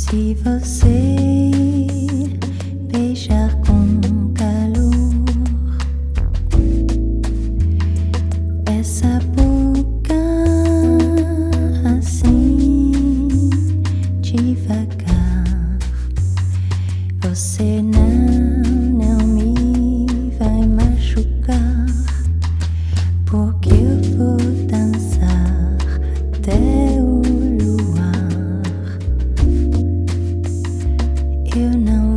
Se você beijar com calor essa boca assim devagar, você não me vai machucar, porque eu vou dançar até o luar. Eu não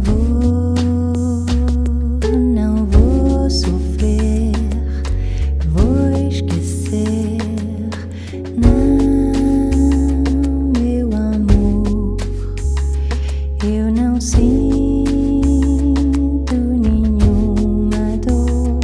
vou sofrer, vou esquecer. Não, meu amor, eu não sinto nenhuma dor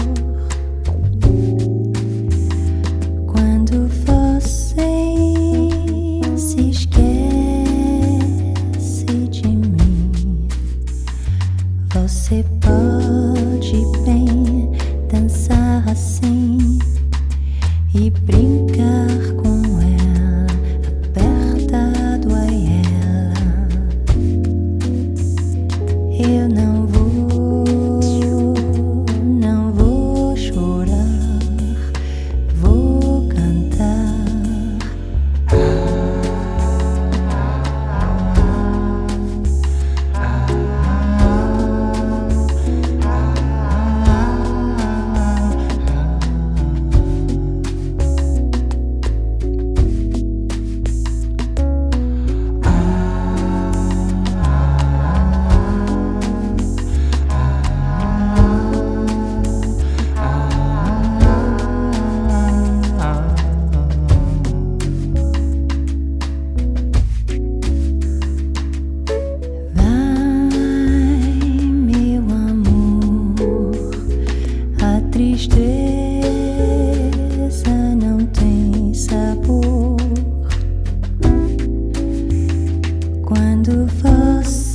quando você se esquece de mim. Você pode bem dançar assim e brincar com ela, apertado a ela. Eu não vou chorar, vou cantar. Tristeza não tem sabor quando você